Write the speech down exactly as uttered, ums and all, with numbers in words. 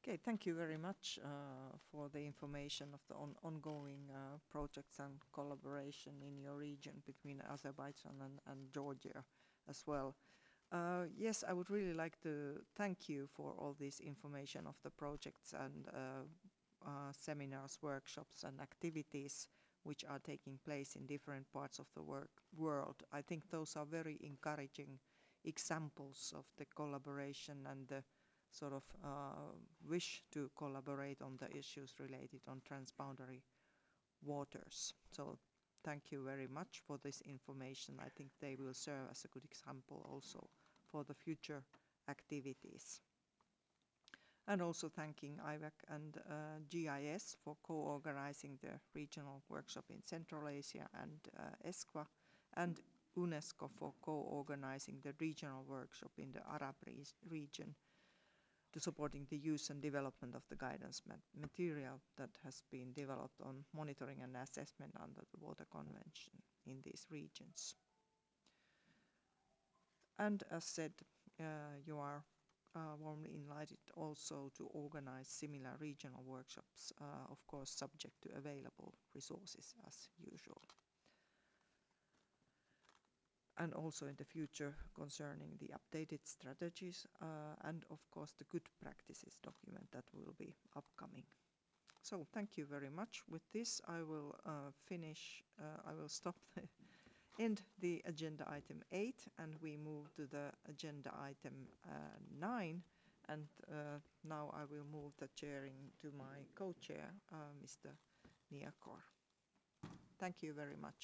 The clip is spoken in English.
Okay, thank you very much uh, for the information of the on ongoing uh, projects and collaboration in your region between Azerbaijan and, and Georgia as well. Uh, yes, I would really like to thank you for all this information of the projects and uh, uh, seminars, workshops and activities which are taking place in different parts of the work world. I think those are very encouraging examples of the collaboration and the sort of uh, wish to collaborate on the issues related on transboundary waters. So thank you very much for this information. I think they will serve as a good example also for the future activities. And also thanking I V A C and uh, G I S for co-organizing the regional workshop in Central Asia and uh, ESCWA, and UNESCO for co-organizing the regional workshop in the Arab re region to supporting the use and development of the guidance mat material that has been developed on monitoring and assessment under the Water Convention in these regions. And as said, uh, you are uh, warmly invited also to organize similar regional workshops, uh, of course subject to available resources as usual. And also in the future concerning the updated strategies uh, and of course the good practices document that will be upcoming. So thank you very much. With this I will uh, finish, uh, I will stop the end the agenda item eight and we move to the agenda item uh, nine, and uh, now I will move the chairing to my co-chair, uh, Mister Niakor. Thank you very much.